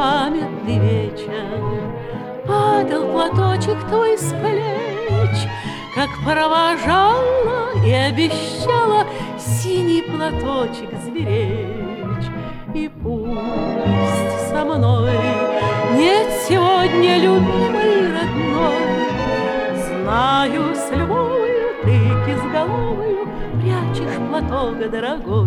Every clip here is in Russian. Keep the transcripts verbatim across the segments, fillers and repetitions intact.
памятный вечер падал платочек твой с плеч, как провожала и обещала синий платочек зверечь. И пусть со мной нет сегодня любимой родной, знаю, с любовью ты кизголовою прячешь платок дорогой.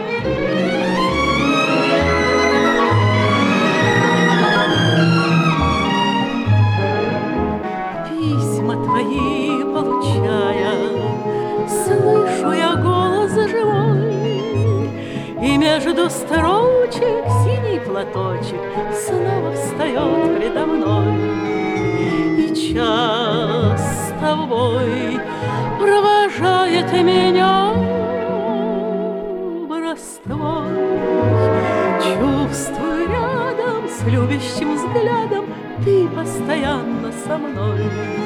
Письма твои получая, слышу я голос живой, и между строчек синий платочек снова встает предо мной. И час с тобой провожает меня в Ростов. Чувствую рядом с любящим взглядом ты постоянно со мной.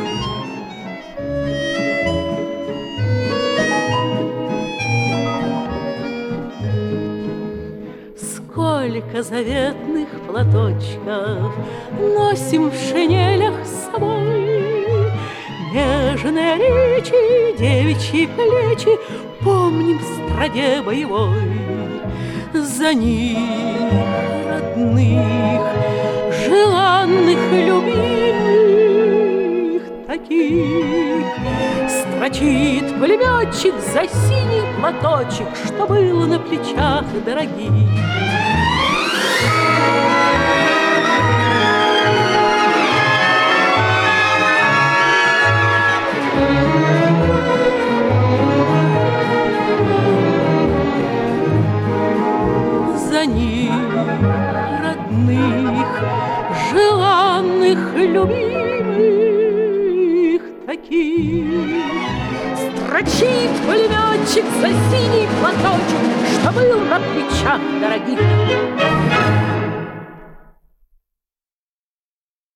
Сколько заветных платочков носим в шинелях с собой, нежные речи, девичьи плечи помним в строге боевой. За них, родных, желанных, любимых, таких строчит пулеметчик за синий платочек, что было на плечах дорогих. За них, родных, желанных, любимых, таких строчит пулеметчик за синий платочек, что был на плечах дорогих.